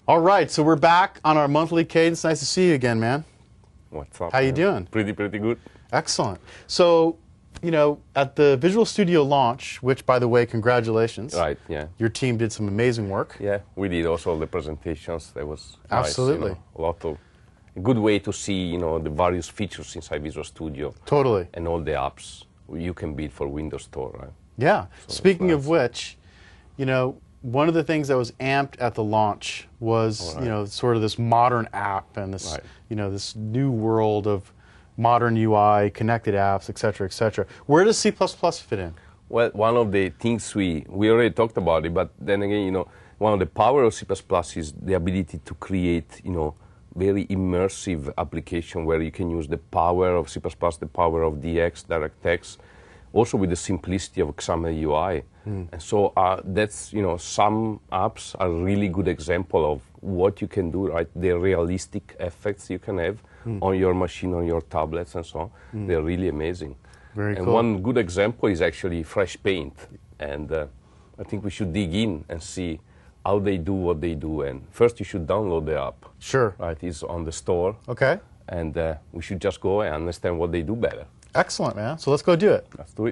All right, so we're back on our monthly cadence. Nice to see you again, man. What's up? How you doing? Pretty good. Excellent. So, you know, at the Visual Studio launch, which, by the way, congratulations. Right, yeah. Your team did some amazing work. Yeah, we did also the presentations. That was Absolutely. Nice, a lot of a good way to see, the various features inside Visual Studio. Totally. And all the apps you can build for Windows Store, right? Yeah. So speaking of which, one of the things that was amped at the launch was, sort of this modern app and this, this new world of modern UI, connected apps, et cetera, et cetera. Where does C++ fit in? Well, one of the things we already talked about it, but then again, one of the power of C++ is the ability to create, very immersive application where you can use the power of C++, the power of DX, DirectX, also with the simplicity of XAML UI. And so that's, some apps are really good example of what you can do, right? The realistic effects you can have on your machine, on your tablets and so on. They're really amazing. Very and cool. One good example is actually FreshPaint. And I think we should dig in and see how they do what they do. And first you should download the app. Sure. Right, it's on the store. Okay. And we should just go and understand what they do better. Excellent, man. So let's go do it. Let's do it.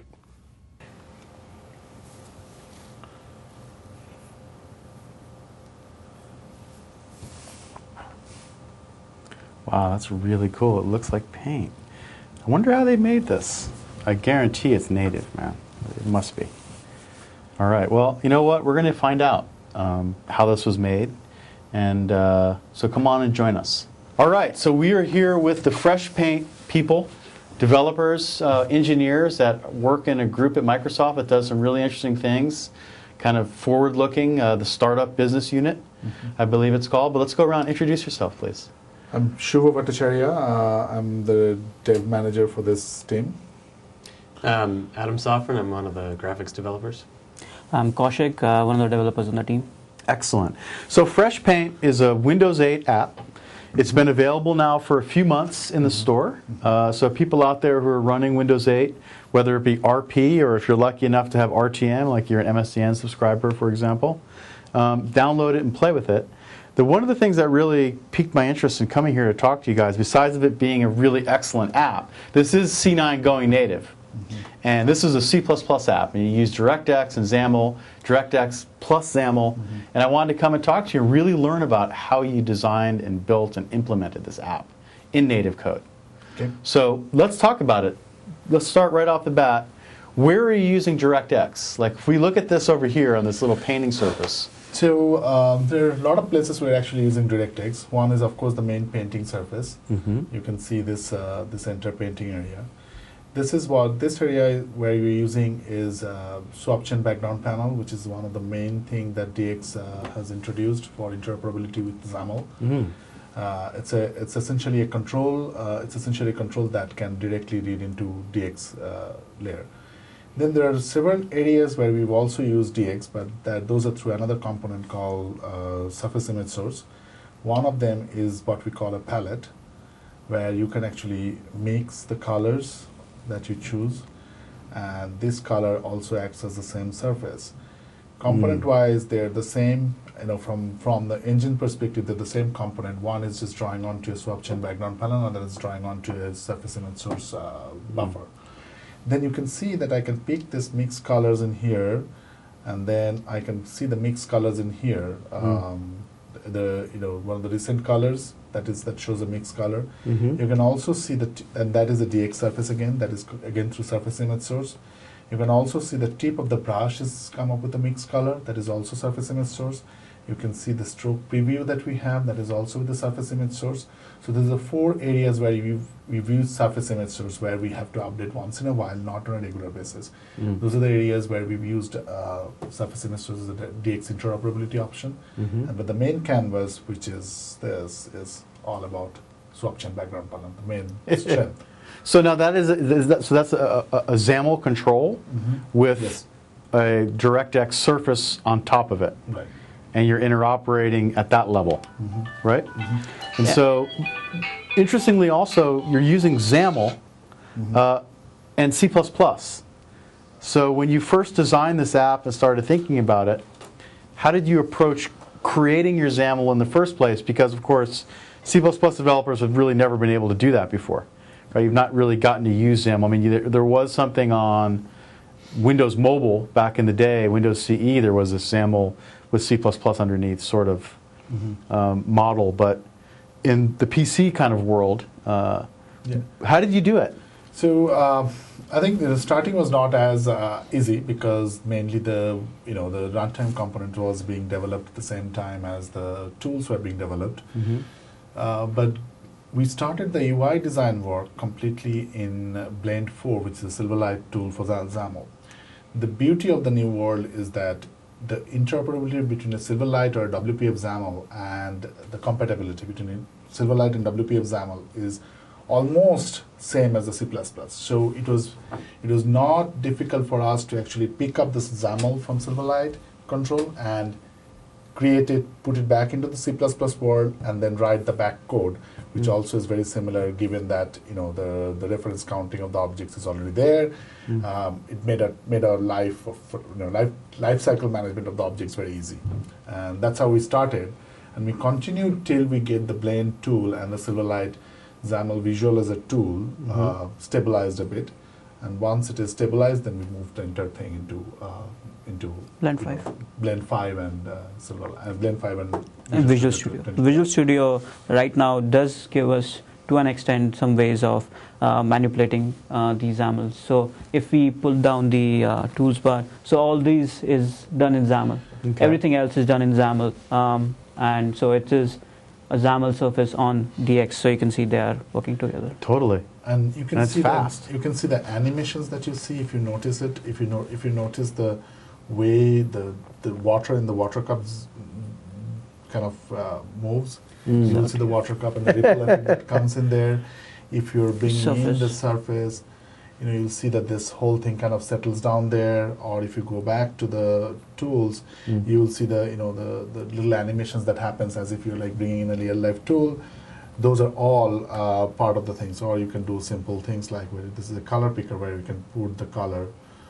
Wow, that's really cool. It looks like paint. I wonder how they made this. I guarantee it's native, man. It must be. All right, well, you know what? We're going to find out how this was made. And so come on and join us. All right, so we are here with the FreshPaint people, developers, engineers that work in a group at Microsoft that does some really interesting things, kind of forward-looking, the Startup Business Unit, I believe it's called. But let's go around. Introduce yourself, please. I'm Shubha Bhattacharya. I'm the dev manager for this team. Adam Safran. I'm one of the graphics developers. I'm Kaushik, one of the developers on the team. Excellent. So FreshPaint is a Windows 8 app. It's been available now for a few months in the store. So people out there who are running Windows 8, whether it be RP or if you're lucky enough to have RTM, like you're an MSDN subscriber, for example, download it and play with it. One of the things that really piqued my interest in coming here to talk to you guys, besides of it being a really excellent app, this is C9 going native. And this is a C++ app. And you use DirectX and XAML, DirectX plus XAML. And I wanted to come and talk to you and really learn about how you designed and built and implemented this app in native code. Okay. So let's talk about it. Let's start right off the bat. Where are you using DirectX? Like if we look at this over here on this little painting surface. So there are a lot of places we're actually using DirectX. One is, of course, the main painting surface. You can see this this enter painting area. This area where you're using is swaption background panel, which is one of the main thing that DX has introduced for interoperability with XAML. It's essentially a control. It's essentially a control that can directly read into DX layer. Then there are several areas where we've also used DX, but those are through another component called Surface Image Source. One of them is what we call a palette, where you can actually mix the colors that you choose, and this color also acts as the same surface. Component-wise, they're the same. From the engine perspective, they're the same component. One is just drawing onto a swaption background panel, another is drawing onto a Surface Image Source buffer. Then you can see that I can pick this mixed colors in here, and then I can see the mixed colors in here. One of the recent colors that shows a mixed color. You can also see and that is a DX surface again. That is again through Surface Image Source. You can also see the tip of the brush has come up with a mixed color. That is also Surface Image Source. You can see the stroke preview that we have. That is also with the Surface Image Source. So there's the 4 areas where we've used Surface Image Source where we have to update once in a while, not on a regular basis. Those are the areas where we've used Surface Image Source as a DX interoperability option. But the main canvas, which is this, is all about swaption background panel, the main strength. So now that's a XAML control with a DirectX surface on top of it. Right. And you're interoperating at that level, right? And so, interestingly also, you're using XAML and C++. So when you first designed this app and started thinking about it, how did you approach creating your XAML in the first place, because of course C++ developers have really never been able to do that before. Right? You've not really gotten to use XAML. I mean, there was something on Windows Mobile back in the day, Windows CE, there was a XAML with C++ underneath sort of model, but in the PC kind of world, how did you do it? So I think the starting was not as easy, because mainly the runtime component was being developed at the same time as the tools were being developed. But we started the UI design work completely in Blend 4, which is a Silverlight tool for XAML. The beauty of the new world is that the interoperability between a Silverlight or a WPF XAML and the compatibility between Silverlight and WPF XAML is almost same as the C++. So it was not difficult for us to actually pick up this XAML from Silverlight control and create it, put it back into the C++ world, and then write the back code, which also is very similar, given that the reference counting of the objects is already there. It made our life life cycle management of the objects very easy, and that's how we started. And we continued till we get the Blend tool and the Silverlight XAML visual as a tool stabilized a bit. And once it is stabilized, then we moved the entire thing into Blend 5. Blend 5 and Blend 5 and Visual Studio. Visual Studio right now does give us, to an extent, some ways of manipulating these XAMLs. So if we pull down the tools bar, so all these is done in XAML. Okay. Everything else is done in XAML. And so it is a XAML surface on DX, so you can see they are working together. Totally. And you can That's see fast. you can see the animations that you see if you notice it. If you notice the way the water in the water cups kind of moves, you will see the water cup and the ripple that comes in there. If you're bringing in the surface, you'll see that this whole thing kind of settles down there. Or if you go back to the tools, you will see the the little animations that happens as if you're like bringing in a real life tool. Those are all part of the things. Or you can do simple things like this is a color picker where you can put the color,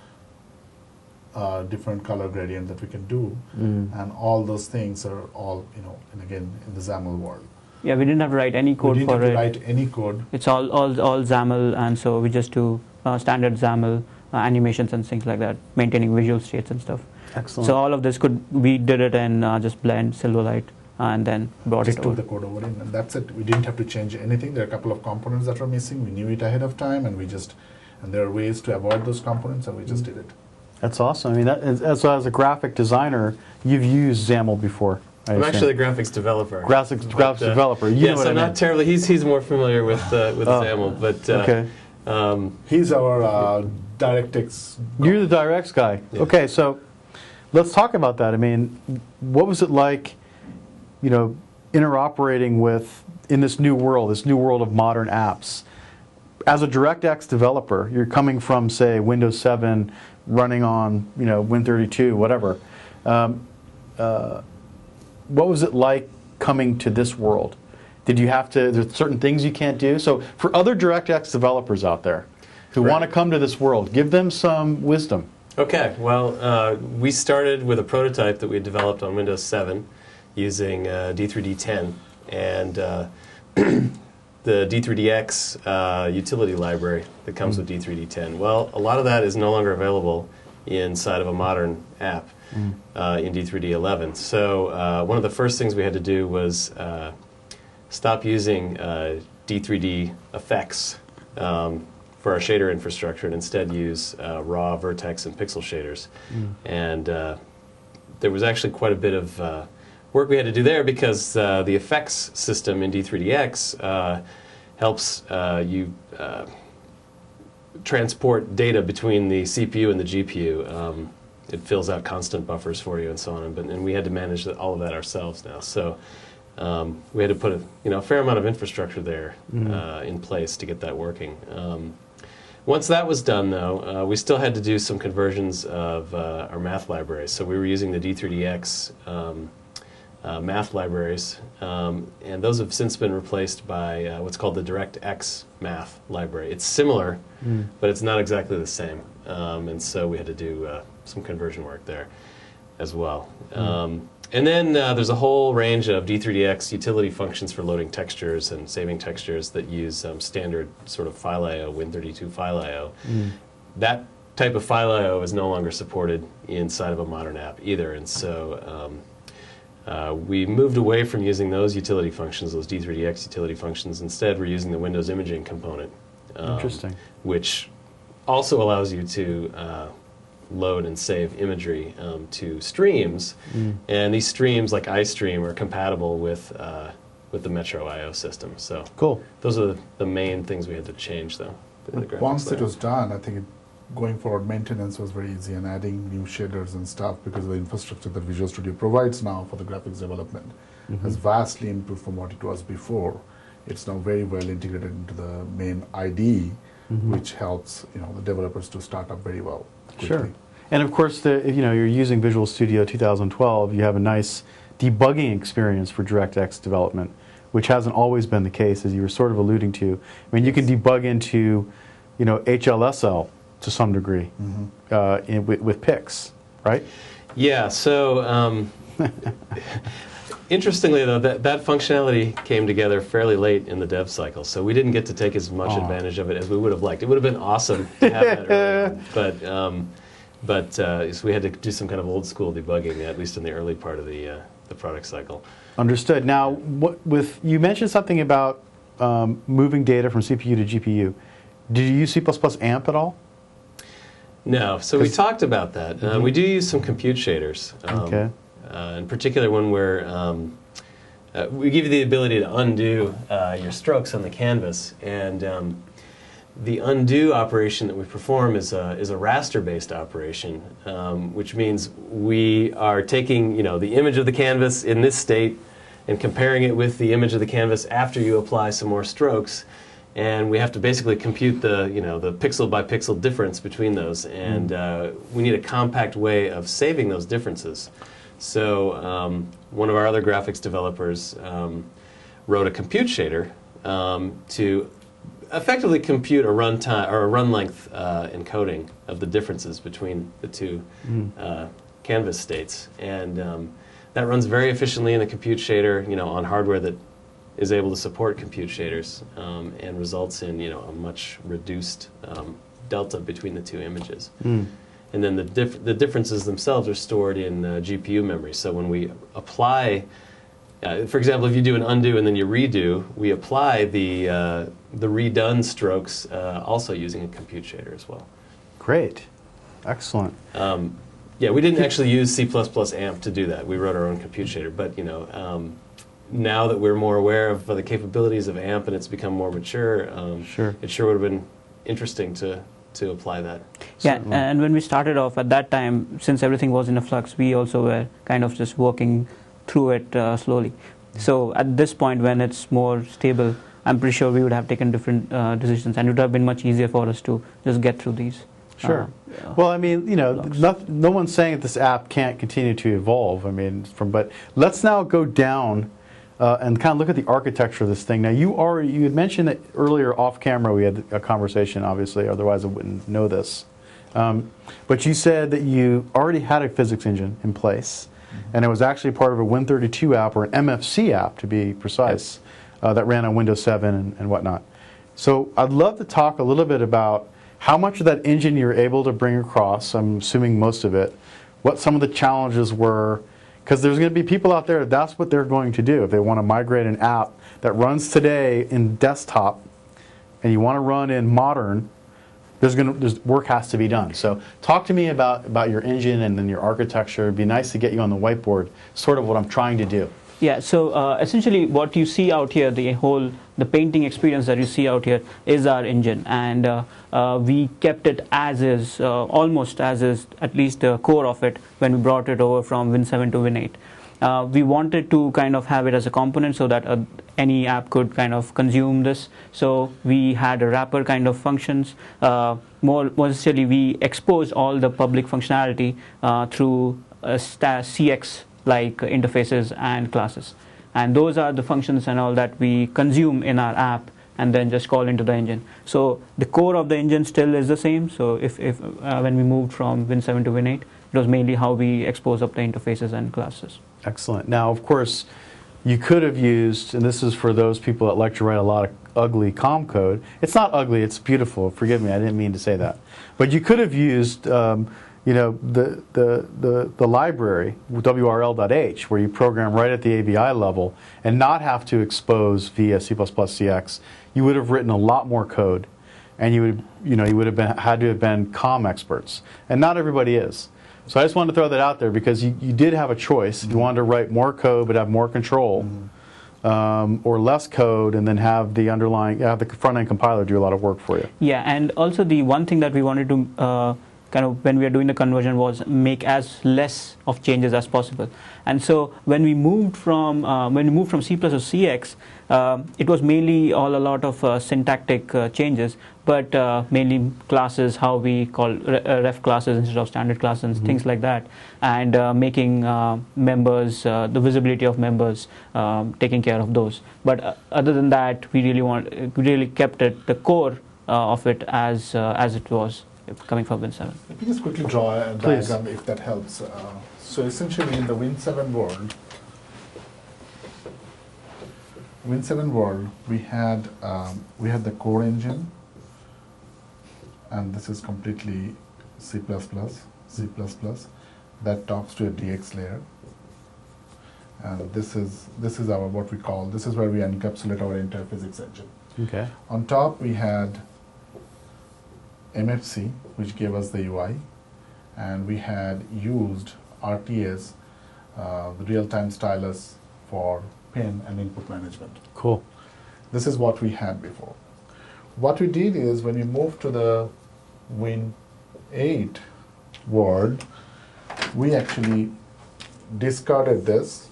different color gradient that we can do, and all those things are all and again in the XAML world. Yeah, we didn't have to write any code we didn't for have it. to write any code. It's all XAML, and so we just do standard XAML animations and things like that, maintaining visual states and stuff. Excellent. So all of this we did it in just Blend, Silverlight, and then brought Just it took over. the code over in, and that's it. We didn't have to change anything. There are a couple of components that were missing. We knew it ahead of time, and there are ways to avoid those components, and we just did it. That's awesome. I mean, as a graphic designer, you've used XAML before. I'm actually a graphics developer. Graphics developer. You know what I mean. not terribly. He's more familiar with XAML, but Okay. He's our DirectX. You're the DirectX guy. Yeah. Okay, so let's talk about that. I mean, what was it like, interoperating with in this new world of modern apps? As a DirectX developer, you're coming from, say, Windows 7, running on, Win32, whatever. What was it like coming to this world? Did you have to? There's certain things you can't do. So for other DirectX developers out there who want to come to this world, give them some wisdom. Okay, well, we started with a prototype that we had developed on Windows 7 using D3D10 and the D3DX utility library that comes with D3D10. Well, a lot of that is no longer available inside of a modern app in D3D11. So one of the first things we had to do was stop using D3D effects for our shader infrastructure and instead use raw vertex and pixel shaders. And there was actually quite a bit of work we had to do there because the effects system in D3DX helps you transport data between the CPU and the GPU. It fills out constant buffers for you and so on, and we had to manage all of that ourselves now. So we had to put a fair amount of infrastructure there in place to get that working. Once that was done, though, we still had to do some conversions of our math libraries. So we were using the D3DX math libraries, and those have since been replaced by what's called the DirectX math library. It's similar, but it's not exactly the same, and so we had to do some conversion work there as well. And then there's a whole range of D3DX utility functions for loading textures and saving textures that use standard sort of file I/O, Win32 file I/O. That type of file I/O is no longer supported inside of a modern app either, and so we moved away from using those utility functions, those D3DX utility functions. Instead, we're using the Windows imaging component, Interesting. which also allows you to load and save imagery to streams, and these streams, like iStream, are compatible with the Metro I/O system. So Cool. those are the main things we had to change, though. in the graphics Once it layer. was done, I think going forward, maintenance was very easy, and adding new shaders and stuff, because of the infrastructure that Visual Studio provides now for the graphics development has vastly improved from what it was before. It's now very well integrated into the main IDE, which helps the developers to start up very well quickly. Sure. And of course, you're using Visual Studio 2012. You have a nice debugging experience for DirectX development, which hasn't always been the case, as you were sort of alluding to. I mean, you can debug into, HLSL to some degree with PIX, right? Yeah, so interestingly, though, that functionality came together fairly late in the dev cycle, so we didn't get to take as much advantage of it as we would have liked. It would have been awesome to have that early on, but so we had to do some kind of old school debugging, at least in the early part of the product cycle. Understood. Now, you mentioned something about moving data from CPU to GPU. Did you use C++ AMP at all? No, so we talked about that. We do use some compute shaders. Okay. In particular, when we give you the ability to undo your strokes on the canvas, and the undo operation that we perform is a raster-based operation, which means we are taking the image of the canvas in this state and comparing it with the image of the canvas after you apply some more strokes. And we have to basically compute the pixel by pixel difference between those, and we need a compact way of saving those differences. So one of our other graphics developers wrote a compute shader to effectively compute a runtime or a run length encoding of the differences between the two canvas states, and that runs very efficiently in the compute shader, on hardware that is able to support compute shaders, and results in a much reduced delta between the two images. And then the differences themselves are stored in GPU memory. So when we apply, for example, if you do an undo and then you redo, we apply the redone strokes also using a compute shader as well. Great. Excellent. Yeah, we didn't actually use C++ AMP to do that. We wrote our own compute shader, but now that we're more aware of the capabilities of AMP and it's become more mature, it sure would have been interesting to apply that. Yeah, Certainly. and when we started off at that time, since everything was in a flux, we also were kind of just working through it slowly. So at this point, when it's more stable, I'm pretty sure we would have taken different decisions, and it would have been much easier for us to just get through these. Sure. Well, I mean, no one's saying that this app can't continue to evolve. I mean, but let's now go down and kind of look at the architecture of this thing. Now, you had mentioned that earlier off camera we had a conversation, obviously, otherwise I wouldn't know this. But you said that you already had a physics engine in place, and it was actually part of a Win32 app, or an MFC app to be precise, that ran on Windows 7 and whatnot. So I'd love to talk a little bit about how much of that engine you're able to bring across, I'm assuming most of it, what some of the challenges were, because there's going to be people out there, that's what they're going to do. If they want to migrate an app that runs today in desktop and you want to run in modern, there's work has to be done. So talk to me about your engine and then your architecture. It'd be nice to get you on the whiteboard, sort of what I'm trying to do. Yeah, so essentially what you see out here, the painting experience that you see out here is our engine, and we kept it as is, almost as is, at least the core of it, when we brought it over from Win 7 to Win 8. We wanted to kind of have it as a component so that any app could kind of consume this. So we had a wrapper kind of functions. More essentially, we exposed all the public functionality through CX like interfaces and classes, and those are the functions and all that we consume in our app and then just call into the engine. So the core of the engine still is the same. So if when we moved from Win 7 to Win 8, it was mainly how we expose up the interfaces and classes. Excellent. Now, of course, you could have used, and this is for those people that like to write a lot of ugly COM code. It's not ugly, it's beautiful. Forgive me, I didn't mean to say that. But you could have used you know, the library, WRL.h, where you program right at the AVI level and not have to expose via C++ CX. You would have written a lot more code, and you would have had to have been COM experts, and not everybody is. So I just wanted to throw that out there because you did have a choice. You wanted to write more code but have more control, or less code and then have the front end compiler do a lot of work for you. Yeah, and also the one thing that we wanted to kind of when we are doing the conversion was make as less of changes as possible. And so when we moved from C++ to CX, it was mainly a lot of syntactic changes, but mainly classes, how we call ref classes instead of standard classes, and things like that, and making members, the visibility of members, taking care of those. But other than that, we really kept it the core of it as it was coming from Win7. Let me just quickly draw a diagram if that helps. So essentially in the Win7 world, we had the core engine, and this is completely C++, that talks to a DX layer, and this is our what we call, this is where we encapsulate our entire physics engine. Okay. On top we had MFC, which gave us the UI, and we had used RTS, the real-time stylus, for pin and input management. Cool. This is what we had before. What we did is when we moved to the Win8 world, we actually discarded this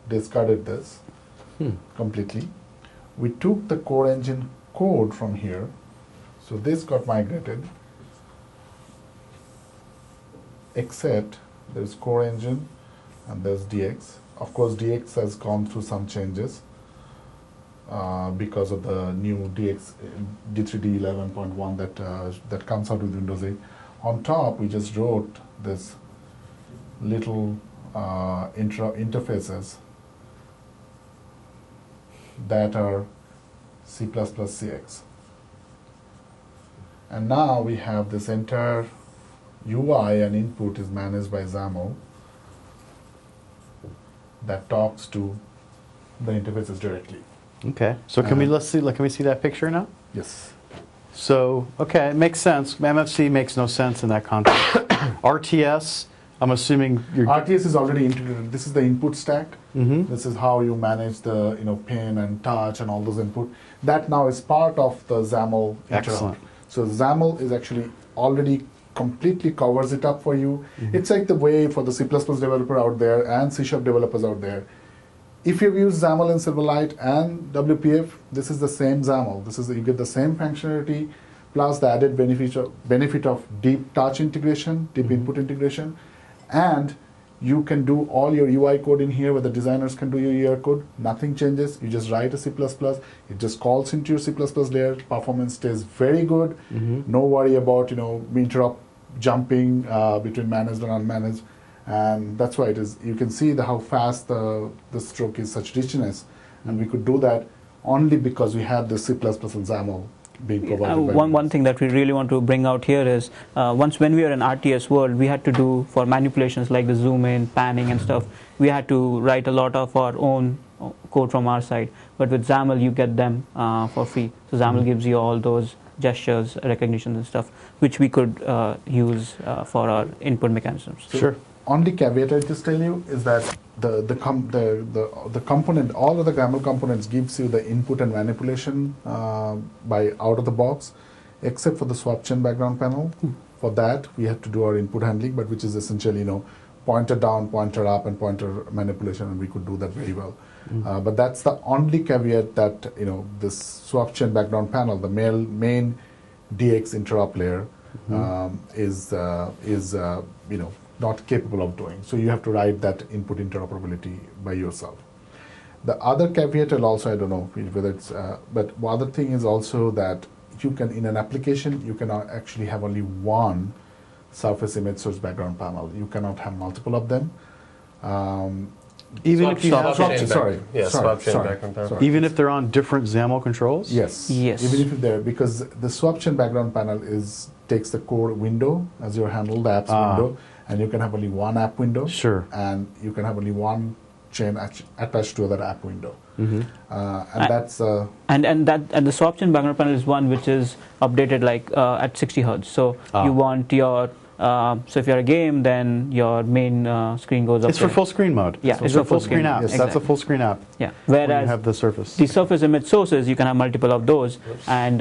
completely. We took the core engine code from here. So this got migrated, except there's core engine and there's DX. Of course, DX has gone through some changes because of the new DX D3D 11.1 that comes out with Windows 8. On top, we just wrote this little interfaces that are C++ CX. And now we have this entire UI and input is managed by XAML that talks to the interfaces directly. Okay. So can we see that picture now? Yes. So okay, it makes sense. MFC makes no sense in that context. RTS, I'm assuming you're. RTS is already integrated. This is the input stack. Mm-hmm. This is how you manage the pin and touch and all those input. That now is part of the XAML. Excellent. So XAML is actually already completely covers it up for you. Mm-hmm. It's like the way for the C++ developer out there and C# developers out there. If you've used XAML in Silverlight and WPF, this is the same XAML. You get the same functionality plus the added benefit of deep touch integration, deep input integration, and you can do all your UI code in here where the designers can do your UI code. Nothing changes. You just write a C++. It just calls into your C++ layer. Performance stays very good. Mm-hmm. No worry about interrupt jumping between managed and unmanaged. And that's why it is. You can see how fast the stroke is, such richness. And we could do that only because we had the C++ and XAML being provided. One thing that we really want to bring out here is when we were in RTS world, we had to do for manipulations like the zoom in, panning and stuff, we had to write a lot of our own code from our side. But with XAML, you get them for free. So XAML gives you all those gestures, recognitions and stuff, which we could use for our input mechanisms. So sure. Only caveat I just tell you is that the component, all of the XAML components gives you the input and manipulation by out of the box, except for the swap chain background panel. For that, we have to do our input handling, but which is essentially pointer down, pointer up, and pointer manipulation, and we could do that very well. But that's the only caveat that this swap chain background panel, the main DX interrupt layer, is not capable of doing. So you have to write that input interoperability by yourself. The other caveat, and also I don't know whether it's, but the other thing is also that you can, in an application, you can actually have only one surface image source background panel. You cannot have multiple of them. Even if you swap have, swap chain chain, back- sorry, Yeah, sorry, swap chain sorry, background panel. sorry. even if they're on different XAML controls? Yes. Yes. Even if they're, because the swap chain background panel takes the core window as your handle, the apps window, and you can have only one app window. Sure. And you can have only one chain attached to other app window. Mm-hmm. And that's And the swap chain background panel is one which is updated like at 60 hertz. So you want your so if you're a game, then your main screen goes up. It's for full screen mode. Yeah, it's for full screen app. Yes, That's a exactly. full screen app. Yeah. When you Whereas have the Surface. the Surface image sources, you can have multiple of those, and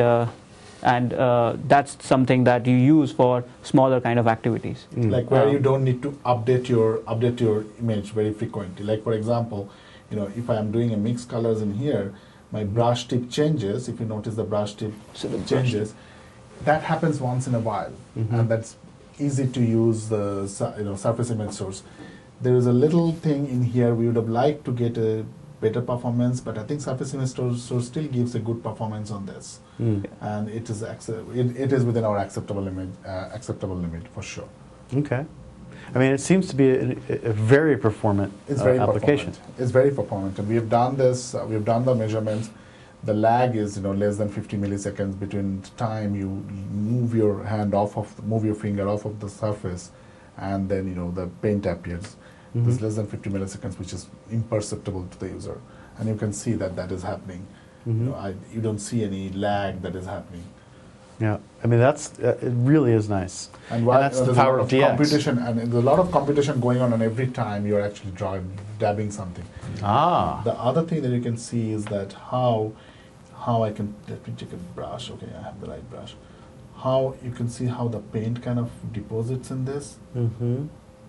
that's something that you use for smaller kind of activities. like where you don't need to update your image very frequently. Like for example, if I am doing a mixed colors in here, my brush tip changes. If you notice the brush tip changes, that happens once in a while, and that's easy to use the Surface image source. There is a little thing in here we would have liked to get a better performance, but I think Surface image source still gives a good performance on this, and it is it is within our acceptable limit for sure. Okay. I mean, it seems to be a very performant It's very application. performant. It's very performant, and we have done this. We have done the measurements. The lag is less than 50 milliseconds between time you move your finger off of the surface, and then the paint appears. There's less than 50 milliseconds, which is imperceptible to the user, and you can see that is happening. You don't see any lag that is happening. Yeah. I mean, it really is nice. And while that's the there's power a lot of of DX. competition, and there's a lot of competition going on, and every time you're actually dabbing something. Ah. The other thing that you can see is that how I can, let me take a brush. Okay, I have the right brush. How you can see how the paint kind of deposits in this. Mm-hmm.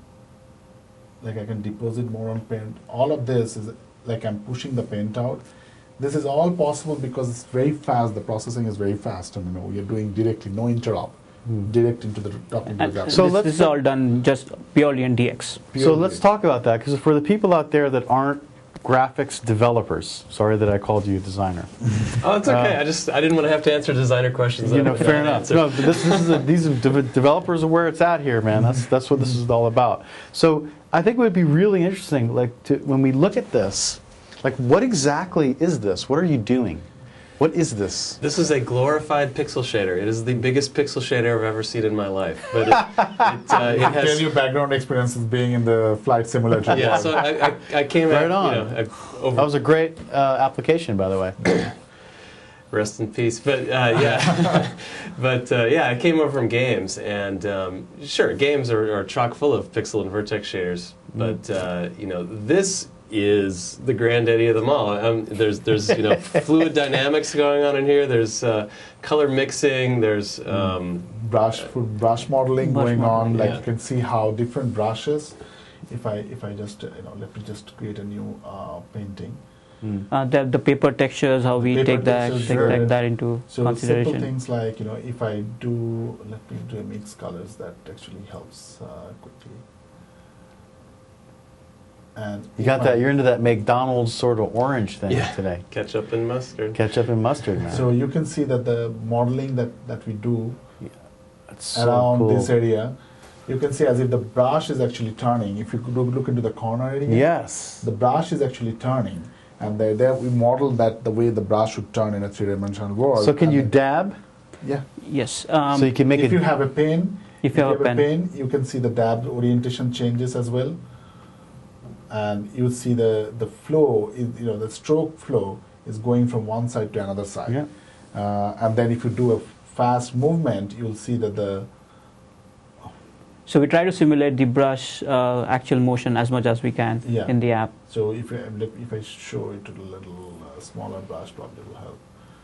Like I can deposit more on paint. All of this is like I'm pushing the paint out. This is all possible because it's very fast. The processing is very fast, and we are doing directly, no interrupt, direct into the top into the graphics. So this is all done just purely in DX. So let's talk about that, because for the people out there that aren't graphics developers, sorry that I called you a designer. Oh, it's okay. I didn't want to have to answer designer questions. that I Fair couldn't enough. answer. No, but these are developers are where it's at here, man. That's what this is all about. So I think it would be really interesting, when we look at this, what exactly is this? What are you doing? What is this? This is a glorified pixel shader. It is the biggest pixel shader I've ever seen in my life. But it Tell has. your background experiences being in the flight simulator. Yeah, so I came Right at, on. over, That was a great application, by the way. rest in peace. But yeah, I came over from games, and sure, games are chock full of pixel and vertex shaders. But this is the granddaddy of them all. There's fluid dynamics going on in here. There's color mixing. There's brush modeling going on. modeling, Like yeah. you can see how different brushes. If I just let me just create a new painting. The paper textures, how we Paper take textures, sure. that into So consideration. simple things like if I do, let me do a mix colors, that actually helps quickly. And You got that? You're into that McDonald's sort of orange thing Yeah. today. ketchup and mustard. Ketchup and mustard, man. So you can see that the modeling that we do That's so around cool. this area, you can see as if the brush is actually turning. If you could look into the corner area, Yes. the brush is actually turning, and there we modeled that the way the brush would turn in a three-dimensional world. So can And you then- dab? Yeah. Yes. So you can make If it. you have a pen, If you have a pen. you can see the dab orientation changes as well, and you see the flow. The stroke flow is going from one side to another side. Yeah. And then if you do a fast movement, you'll see that the So we try to simulate the brush actual motion as much as we can Yeah. in the app. So if I show it to the little smaller brush, probably will help.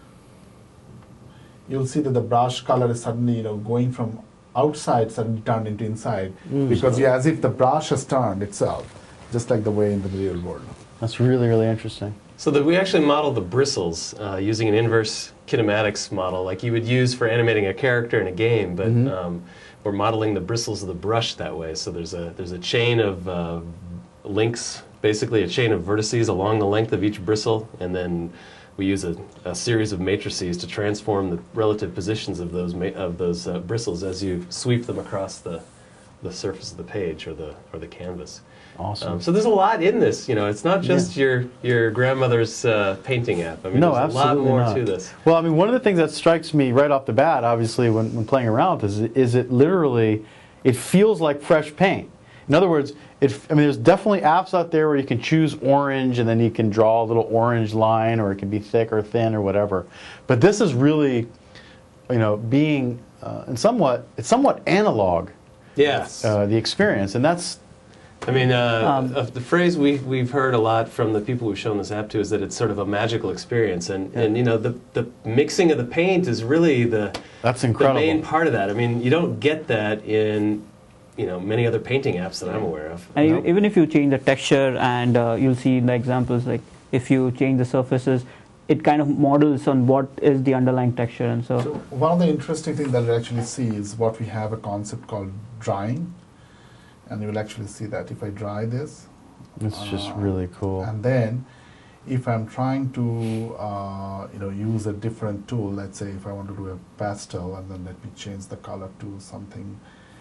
You'll see that the brush color is suddenly going from outside suddenly turned into inside because as if the brush has turned itself, just like the way in the real world. That's really, really interesting. So that we actually model the bristles using an inverse kinematics model, like you would use for animating a character in a game, but we're modeling the bristles of the brush that way. So there's a chain of links, basically a chain of vertices along the length of each bristle, and then we use a series of matrices to transform the relative positions of those bristles as you sweep them across the the surface of the page or the canvas. Awesome. So there's a lot in this. You know, it's not just your grandmother's painting app. I mean, No, there's a lot absolutely more not. to this. Well, I mean, one of the things that strikes me right off the bat, obviously, when playing around with this, is it literally, it feels like fresh paint. In other words, I mean, there's definitely apps out there where you can choose orange and then you can draw a little orange line, or it can be thick or thin or whatever. But this is really, you know, being it's somewhat analog, Yes. the experience, and that's. I mean, the phrase we've heard a lot from the people we've shown this app to is that it's sort of a magical experience, and you know, the mixing of the paint is really That's the incredible. main part of that. I mean, you don't get that in, you know, many other painting apps that I'm aware of. And Nope. even if you change the texture, and you'll see in the examples, like if you change the surfaces, it kind of models on what is the underlying texture, and So one of the interesting things that you'll actually see is what we have a concept called drying, and you will actually see that if I dry this, It's just really cool. and then if I'm trying to you know, use a different tool, let's say if I want to do a pastel, and then let me change the color to something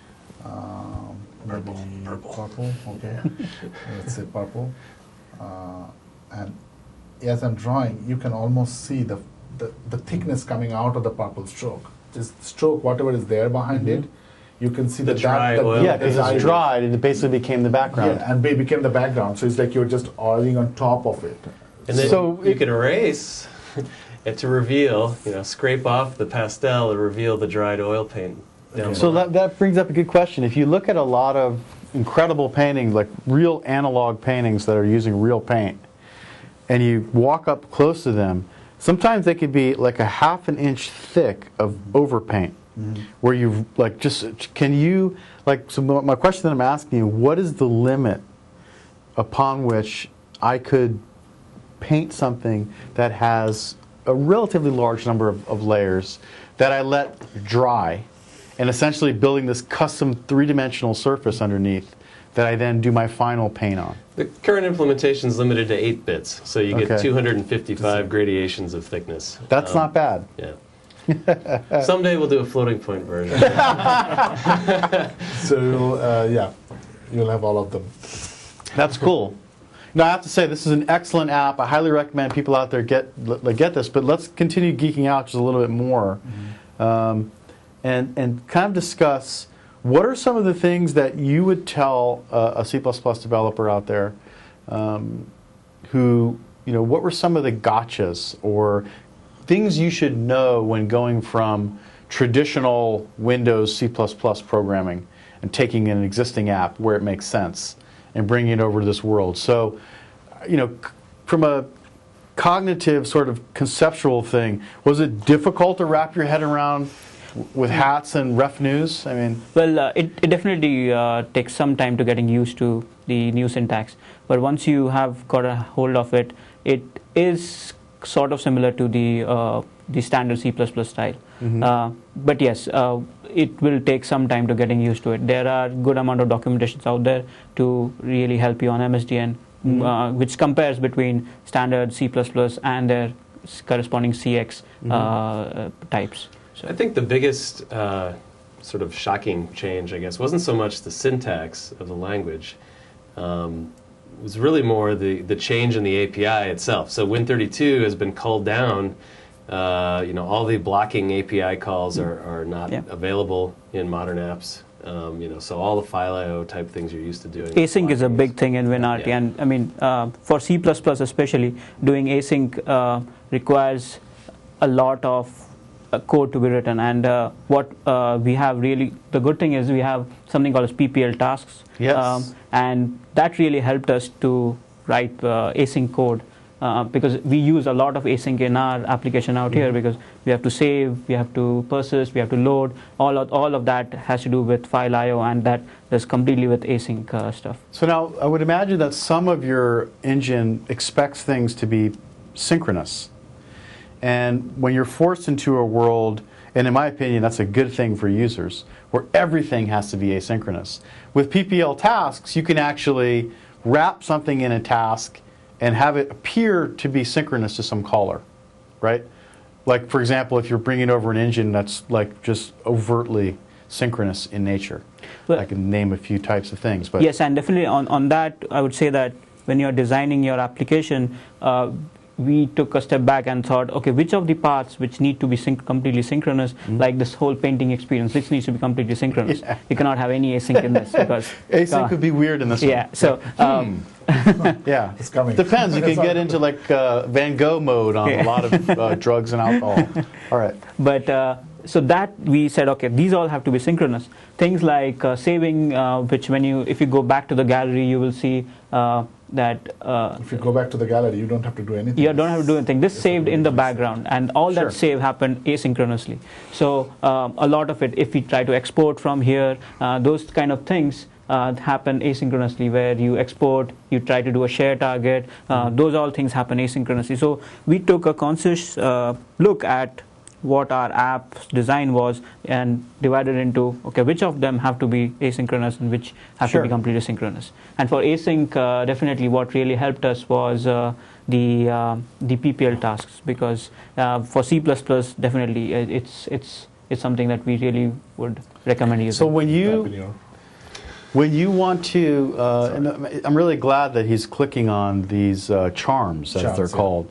maybe purple. Okay, let's say purple, and as I'm drawing, you can almost see the thickness coming out of the purple stroke. Just stroke whatever is there behind it. You can see The dry oil. Yeah, because it's dried, and it basically became the background. Yeah, and they became the background. So it's like you're just oiling on top of it. And then So you it- can erase it to reveal, you know, scrape off the pastel and reveal the dried oil paint. Down So below. that brings up a good question. If you look at a lot of incredible paintings, like real analog paintings that are using real paint, and you walk up close to them, sometimes they could be like a half an inch thick of overpaint, where you like just, can you, like, so my question that I'm asking you, what is the limit upon which I could paint something that has a relatively large number of layers that I let dry, and essentially building this custom three-dimensional surface underneath that I then do my final paint on? The current implementation is limited to 8 bits, so you get Okay. 255 gradations of thickness. That's not bad. Yeah. Someday we'll do a floating point version. So yeah, you'll have all of them. That's cool. Now, I have to say, this is an excellent app. I highly recommend people out there get this, but let's continue geeking out just a little bit more, and kind of discuss what are some of the things that you would tell a C++ developer out there who, you know, what were some of the gotchas or things you should know when going from traditional Windows C++ programming and taking an existing app where it makes sense and bringing it over to this world. So, you know, from a cognitive sort of conceptual thing, was it difficult to wrap your head around with hats and ref news? I mean, well, it definitely takes some time to getting used to the new syntax. But once you have got a hold of it, it is sort of similar to the standard C++ style. But yes, it will take some time to getting used to it. There are good amount of documentations out there to really help you on MSDN, which compares between standard C++ and their corresponding CX types. So I think the biggest sort of shocking change, I guess, wasn't so much the syntax of the language. It was really more the change in the API itself. So Win32 has been culled down. You know, all the blocking API calls are not available in modern apps. You know, so all the file I/O type things you're used to doing. Async is a big thing in WinRT, Yeah. and I mean, for C++ especially, doing async requires a lot of code to be written, and what we have really, the good thing is we have something called as PPL tasks, Yes. and that really helped us to write async code, because we use a lot of async in our application out here, because we have to save, we have to persist, we have to load, all of that has to do with file I/O, and that is completely with async stuff. so now I would imagine that some of your engine expects things to be synchronous. And when you're forced into a world, and in my opinion, that's a good thing for users, where everything has to be asynchronous. With PPL tasks, you can actually wrap something in a task and have it appear to be synchronous to some caller, right? Like, for example, if you're bringing over an engine that's like just overtly synchronous in nature. Well- I can name a few types of things. But Yes, and definitely on that, I would say that when you're designing your application, we took a step back and thought, okay, which of the parts which need to be completely synchronous, like this whole painting experience, this needs to be completely synchronous. Yeah. You cannot have any async in this because async could be weird in this yeah. So yeah. It's coming. Depends. You can get into like Van Gogh mode on a lot of drugs and alcohol. All right. But so that we said, okay, these all have to be synchronous. Things like saving, which if you go back to the gallery, you will see that If you go back to the gallery, you don't have to do anything. you don't have to do anything. This It's saved in the already background, and all Sure. that save happened asynchronously. So a lot of it, if we try to export from here, those kind of things happen asynchronously, where you export, you try to do a share target, those all things happen asynchronously. So we took a conscious look at what our app's design was and divided into, okay, which of them have to be asynchronous and which have Sure. to be completely synchronous. And for async, definitely what really helped us was the PPL tasks, because for C++, definitely it's something that we really would recommend using. So when Happening. you want to, and I'm really glad that he's clicking on these charms, as Charms, they're yeah. called,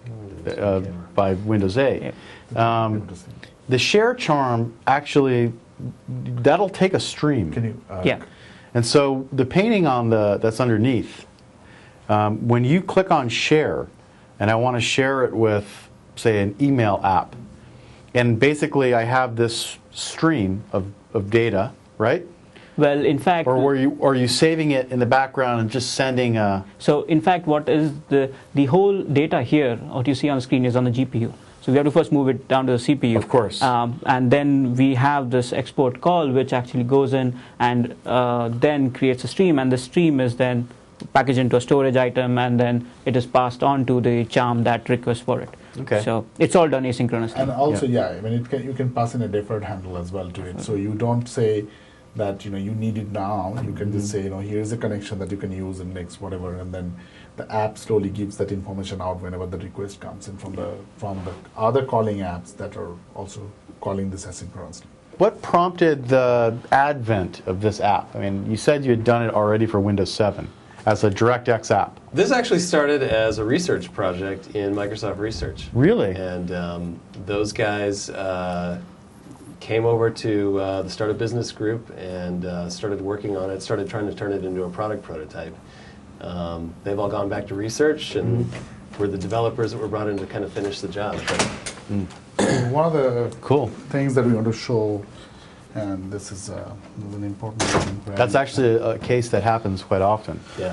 by Windows 8. Yeah. Interesting. The share charm actually, that'll take a stream. Can you? Yeah. And so the painting on that's underneath, when you click on share, and I want to share it with, say, an email app, and basically I have this stream of data, right? Well, in fact, Or are you saving it in the background and just sending a... so in fact, what is the whole data here, what you see on the screen, is on the GPU. So we have to first move it down to the CPU. Of course. And then we have this export call, which actually goes in and then creates a stream, and the stream is then packaged into a storage item, and then it is passed on to the charm that requests for it. Okay. So it's all done asynchronously. And also, I mean, you can pass in a deferred handle as well to it. So you don't say that you need it now. You can just say, here's a connection that you can use in next whatever, and then the app slowly gives that information out whenever the request comes in from the other calling apps that are also calling this asynchronously. What prompted the advent of this app? I mean, you said you had done it already for Windows 7 as a DirectX app. This actually started as a research project in Microsoft Research. Really? And those guys came over to the Startup Business Group and started working on it, started trying to turn it into a product prototype. They've all gone back to research, and we're the developers that were brought in to kind of finish the job. One of the Cool. things that we want to show, and this is an important thing. That's actually a case that happens quite often. Yeah.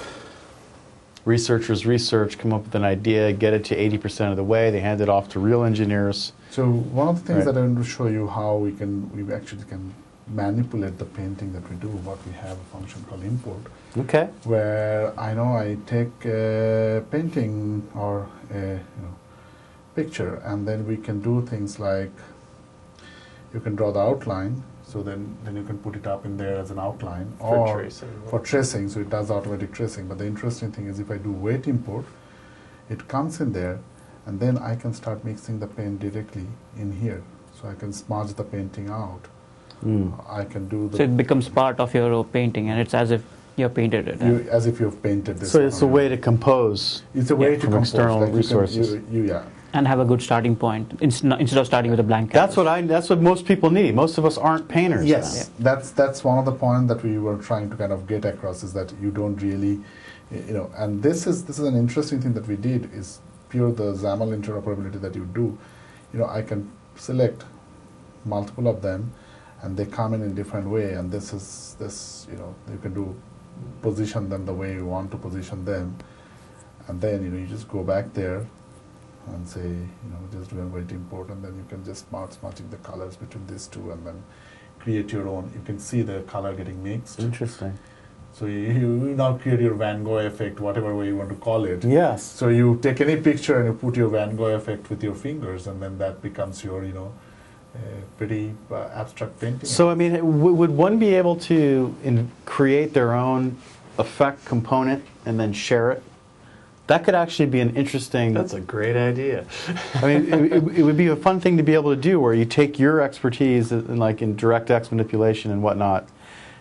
Researchers research, come up with an idea, get it to 80% of the way, they hand it off to real engineers. So one of the things Right. that I want to show you how we actually can manipulate the painting that we do. What we have a function called import, Okay. where I take a painting or a picture, and then we can do things like you can draw the outline. So then you can put it up in there as an outline For tracing. for tracing. So it does automatic tracing. But the interesting thing is if I do weight import, it comes in there, and then I can start mixing the paint directly in here. So I can smudge the painting out. I can do the So it becomes part of your painting, and it's as if you have painted it. as if you've painted this. So it's a on way to compose. It's a way Yeah. to From compose, external like you can- resources. yeah. And have a good starting point instead of starting with a blank That's canvas. that's what most people need. Most of us aren't painters. Yes, that's one of the points that we were trying to kind of get across, is that you don't really, and this is an interesting thing that we did, is pure the XAML interoperability that you do. I can select multiple of them, and they come in different way, and this you can do position them the way you want to position them, and then you just go back there and say, just do a weight import, and then you can just start matching the colors between these two, and then create your own. You can see the color getting mixed. Interesting. So you now create your Van Gogh effect, whatever way you want to call it. Yes. So you take any picture and you put your Van Gogh effect with your fingers, and then that becomes your, pretty abstract painting. So, I mean, would one be able to create their own effect component and then share it? That could actually be an interesting... That's a great idea. I mean, it would be a fun thing to be able to do, where you take your expertise in DirectX manipulation and whatnot,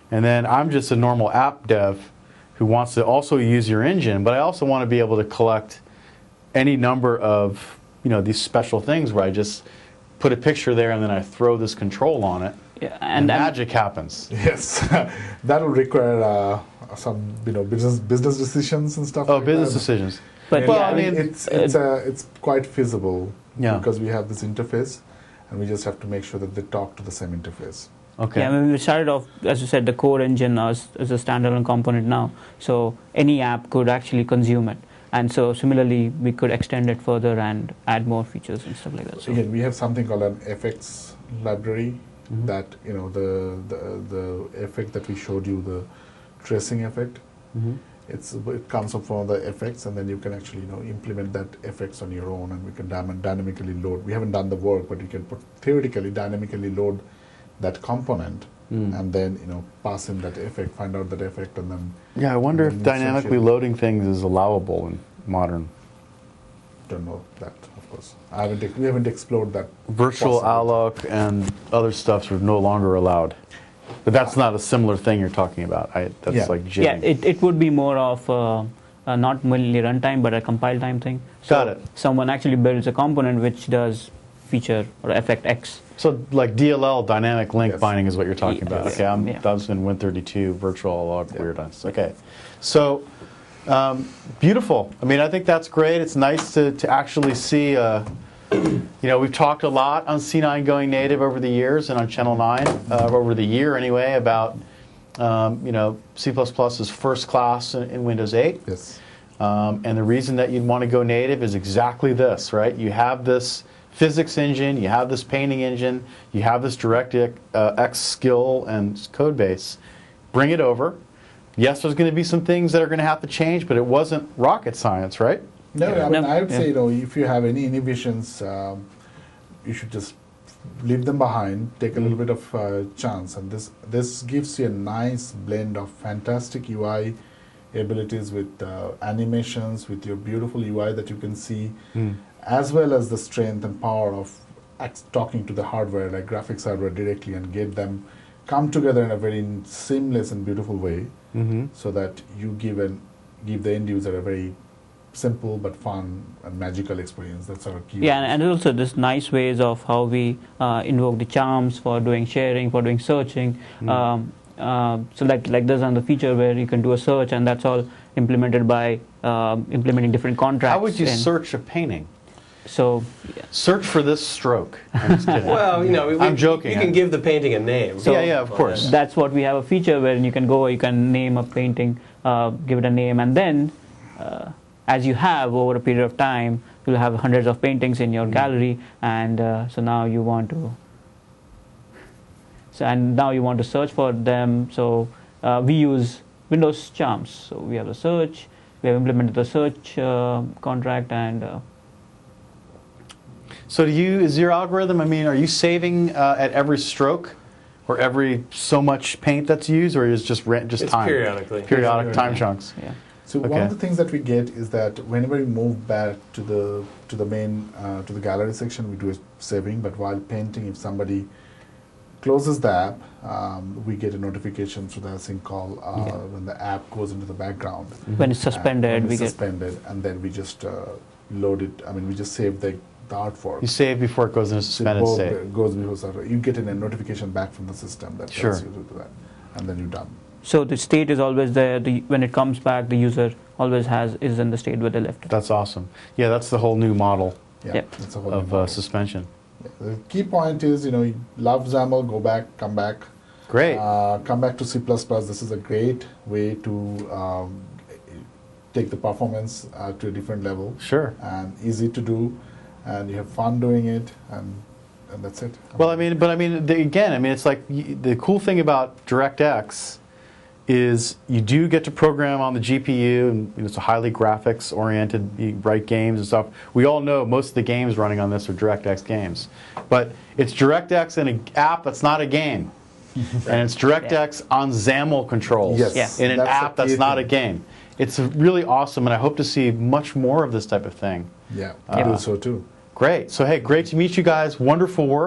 And then I'm just a normal app dev who wants to also use your engine, but I also want to be able to collect any number of, these special things where I just put a picture there and then I throw this control on it, Yeah, and magic happens. Yes, that will require some business decisions and stuff. Oh, like business that. decisions. But Well, yeah, I mean, it's quite feasible Yeah. because we have this interface, and we just have to make sure that they talk to the same interface. Okay. Yeah, I mean, we started off, as you said, the core engine is a standalone component now. So any app could actually consume it. And so similarly, we could extend it further and add more features and stuff like that. So Again, we have something called an FX library Mhm. that, the effect that we showed you, the tracing effect, Mhm. it comes up from the effects, and then you can actually, implement that effects on your own, and we can dynamically load. We haven't done the work, but you can theoretically dynamically load that component, Mm. and then, pass in that effect, find out that effect, and then Yeah, I wonder if Mm, dynamically essentially. loading things is allowable in modern. don't know that, of course. We haven't explored that. Virtual possibility. alloc and other stuff are no longer allowed. But that's not a similar thing you're talking about. That's Yeah. like yeah, jigging. it would be more of not mainly runtime, but a compile time thing. So Got it. someone actually builds a component which does feature or effect X. So like DLL, dynamic link Yes. binding is what you're talking about. Yes. Okay, Yeah. that was in Win32, virtual alloc Yeah. weirdness. Okay, so beautiful. I mean, I think that's great. It's nice to actually see, we've talked a lot on C9 going native over the years and on Channel 9, over the year anyway, about, C++'s first class in Windows 8. Yes. And the reason that you'd want to go native is exactly this, right? You have this physics engine, you have this painting engine, you have this DirectX skill and code base. Bring it over. Yes, there's going to be some things that are going to have to change, but it wasn't rocket science, right? No, Yeah. I mean, No, I would yeah. say, if you have any inhibitions, you should just leave them behind, take a little bit of chance, and this gives you a nice blend of fantastic UI abilities with animations, with your beautiful UI that you can see, as well as the strength and power of talking to the hardware, like graphics hardware directly, and get them come together in a very seamless and beautiful way, Mm-hmm. so that you give the end user a very simple but fun and magical experience. That's our key. Yeah, and also this nice ways of how we invoke the charms for doing sharing, for doing searching. So like there's another feature where you can do a search, and that's all implemented by implementing different contracts. How would you in. search a painting? So yeah. Search for this stroke. I'm just kidding. Well, I'm joking. You can give the painting a name. Yeah, of course. That's what we have a feature where you can go, you can name a painting, give it a name, and then as you have over a period of time, you'll have hundreds of paintings in your gallery, and so now you want to search for them. So we use Windows charms. So we have the search, we have implemented the search contract, and So is your algorithm, I mean, are you saving at every stroke or every so much paint that's used, or is it just It's time? periodically. Periodic time chunks. yeah. So one Okay. of the things that we get is that whenever we move back to the main to the gallery section, we do a saving. But while painting, if somebody closes the app, we get a notification through the async call when the app goes into the background. When it's suspended, When we it's get. suspended, and then we just load it. I mean, we just save the artwork. You save before it goes into suspended So state. it goes before server. You get a notification back from the system that Sure. tells you to do that, and then you're done. So the state is always there. When it comes back, the user always is in the state where they left it. That's awesome. Yeah, that's the whole new model Yeah, Yep. that's a whole of new model. suspension. Yeah. The key point is, you love XAML, go back, come back. Great. Come back to C++. This is a great way to take the performance to a different level, Sure. and easy to do, and you have fun doing it, and that's it. Well, again, it's like the cool thing about DirectX is you do get to program on the GPU, and it's a highly graphics-oriented. You write games and stuff. We all know most of the games running on this are DirectX games, but it's DirectX in an app that's not a game, and it's DirectX on XAML controls Yes, in an that's the app that's key not a thing. game. It's really awesome, and I hope to see much more of this type of thing. Yeah, I do so too. Great. So, hey, great to meet you guys. Wonderful work.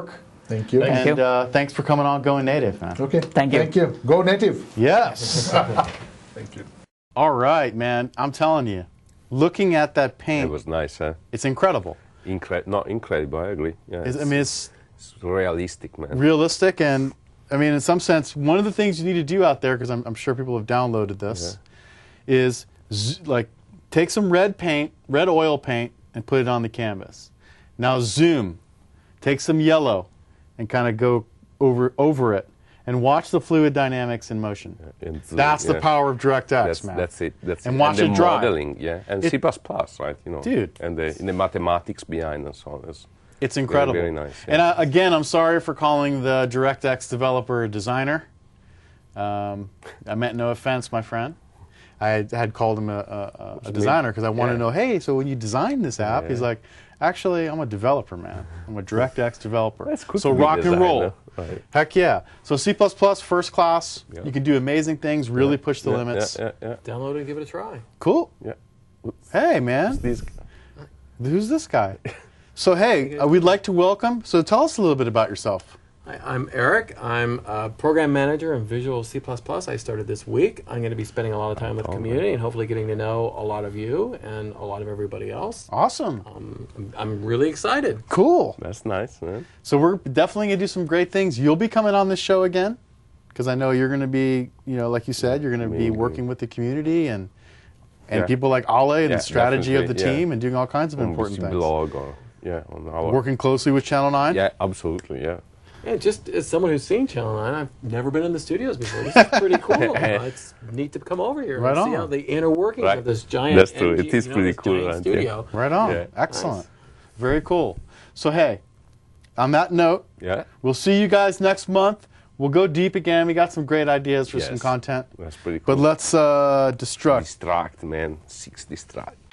Thank you. Thank And you. thanks for coming on Going Native, man. Okay. Thank you. Thank you. Go native. Yes. Thank you. All right, man. I'm telling you, looking at that It paint, was nice, huh? it's incredible. Not incredible, I agree. Yeah, I mean, it's it's realistic, man. realistic, and I mean, in some sense, one of the things you need to do out there, because I'm sure people have downloaded this, is like take some red paint, red oil paint, and put it on the canvas. Now zoom, take some yellow, and kind of go over it, and watch the fluid dynamics in motion. And That's the yeah. power of DirectX, man. That's it. That's And it. watch the it dry. modeling, yeah, and It- C++, right? You know, Dude. and the mathematics behind and so on. It's incredible. Very, very nice, yeah. And again, I'm sorry for calling the DirectX developer a designer. I meant no offense, my friend. I had called him a designer because I wanted to know, hey, so when you design this app, Yeah. he's like, actually, I'm a developer, man. I'm a DirectX developer. That's good So to be rock and roll. designer, right. Heck yeah. So C++, first class. Yeah. You can do amazing things, really push the Yeah, limits. Yeah. Download it and give it a try. Cool. Yeah. Hey, man. These Who's this guy? So, hey, we'd like to welcome. So tell us a little bit about yourself. Hi, I'm Eric. I'm a program manager in Visual C++. I started this week. I'm going to be spending a lot of time with the community and hopefully getting to know a lot of you and a lot of everybody else. Awesome. I'm really excited. Cool. That's nice, man. So we're definitely going to do some great things. You'll be coming on this show again because I know you're going to be, like you said, you're going to be working with the community and Yeah. people like Ale and Yeah, the strategy of the definitely, yeah. team and doing all kinds of On important this things. blog or on our Working closely with Channel 9. Yeah, absolutely, yeah. Yeah, just as someone who's seen Channel 9, I've never been in the studios before. This is pretty cool. It's neat to come over here Right and see on. how the inner workings Right. of this giant That's true. It is this pretty cool, giant right? Yeah. studio. Right on. Yeah. Excellent. Very cool. So, hey, on that note, Yeah, we'll see you guys next month. We'll go deep again. We got some great ideas for some Yes. content. that's pretty cool. But let's destruct. Distract, man. 6 distract.